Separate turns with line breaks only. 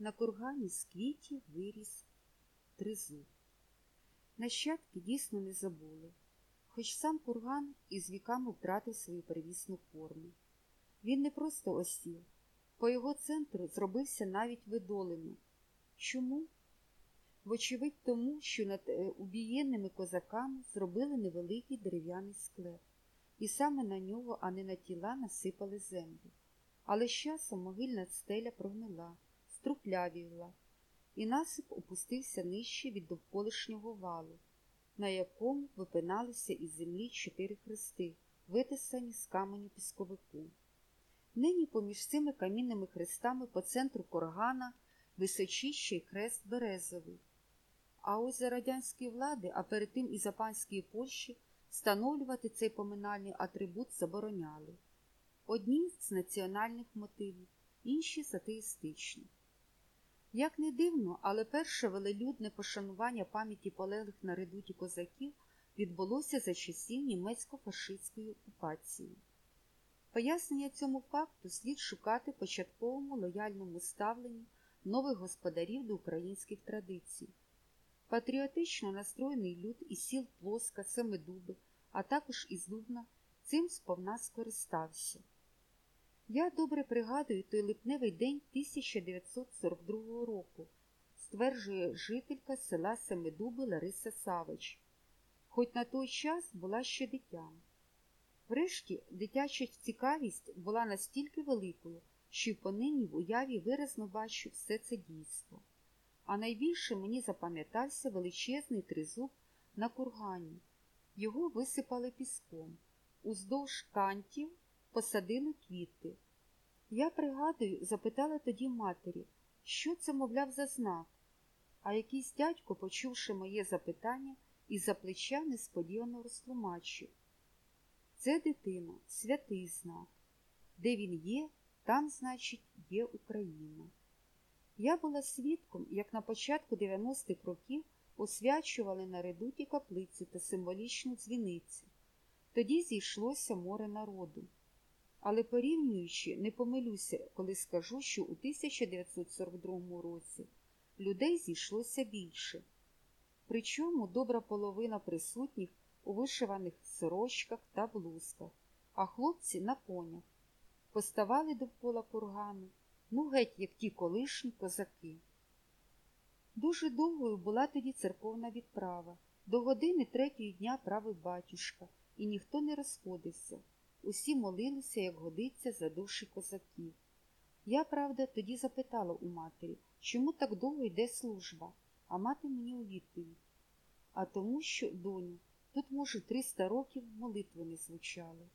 На кургані з квітів виріс тризуб. Нащадки дійсно не забули, хоч сам курган із віками втратив свою первісну форму. Він не просто осів, по його центру зробився навіть видолинок. Чому? Вочевидь тому, що над убієнними козаками зробили невеликий дерев'яний склеп, і саме на нього, а не на тіла, насипали землю. Але з часом могильна стеля прогнила, струхлявіла, і насип опустився нижче від довколишнього валу, на якому випиналися із землі 4 хрести, витисані з каменю пісковику. Нині поміж цими камінними хрестами по центру кургана височить ще й хрест березовий. А ось за радянської влади, а перед тим і за панської Польщі, встановлювати цей поминальний атрибут забороняли. Одні з національних мотивів, інші з атеїстичних. Як не дивно, але перше велелюдне пошанування пам'яті полеглих на редуті козаків відбулося за часів німецько-фашистської окупації. Пояснення цьому факту слід шукати в початковому лояльному ставленні нових господарів до українських традицій. Патріотично настроєний люд із сіл Плоска, Семидуби, а також із Дубна цим сповна скористався. Я добре пригадую той липневий день 1942 року, стверджує жителька села Семидуби Лариса Савич, хоч на той час була ще дитям. Врешті, дитяча цікавість була настільки великою, що й понині в уяві виразно бачу все це дійство. А найбільше мені запам'ятався величезний тризуб на кургані. Його висипали піском. Уздовж кантів посадили квіти. Я пригадую, запитала тоді матері, що це, мовляв, за знак. А якийсь дядько, почувши моє запитання, із-за плеча несподівано розтлумачив. Це, дитино, святий знак. Де він є, там, значить, є Україна. Я була свідком, як на початку 90-х років освячували на редуті каплицю та символічну дзвіницю. Тоді зійшлося море народу. Але порівнюючи, не помилюся, коли скажу, що у 1942 році людей зійшлося більше. Причому добра половина присутніх у вишиваних сорочках та блузках, а хлопці на конях. Поставали довкола кургану, геть як ті колишні козаки. Дуже довгою була тоді церковна відправа. До години 3-ї дня правив батюшка, і ніхто не розходився. Усі молилися, як годиться, за душі козаків. Я, правда, тоді запитала у матері, чому так довго йде служба, а мати мені у відповідь. А тому що, доню, тут, може, 300 років молитви не звучали.